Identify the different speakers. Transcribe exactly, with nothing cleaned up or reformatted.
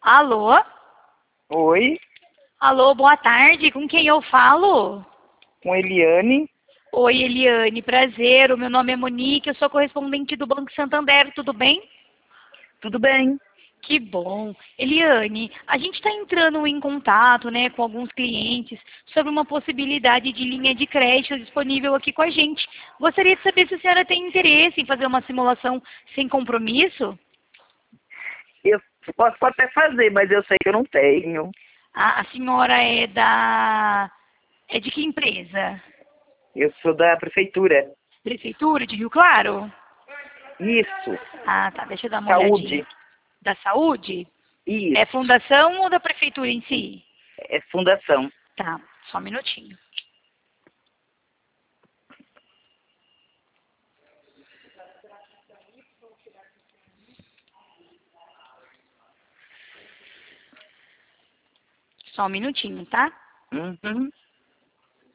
Speaker 1: Alô?
Speaker 2: Oi,
Speaker 1: Alô, boa tarde. Com quem eu falo?
Speaker 2: com Eliane.
Speaker 1: Oi, Eliane. Prazer. O meu nome é Monique. Eu sou correspondente do Banco Santander. Tudo bem?
Speaker 2: Tudo bem?
Speaker 1: Que bom. Eliane, a gente está entrando em contato, né, com alguns clientes sobre uma possibilidade de linha de crédito disponível aqui com a gente. Gostaria de saber se a senhora tem interesse em fazer uma simulação sem compromisso?
Speaker 2: Eu posso até fazer, mas eu sei que eu não tenho.
Speaker 1: A, a senhora é da... é de que empresa?
Speaker 2: Eu sou da prefeitura.
Speaker 1: Prefeitura de Rio Claro?
Speaker 2: Isso,
Speaker 1: Ah, tá. Deixa eu dar uma olhadinha.
Speaker 2: saúde.
Speaker 1: Da saúde? É
Speaker 2: Isso,
Speaker 1: fundação ou da prefeitura em si?
Speaker 2: é fundação.
Speaker 1: Tá, só um minutinho. Só um minutinho, tá?
Speaker 2: Uhum.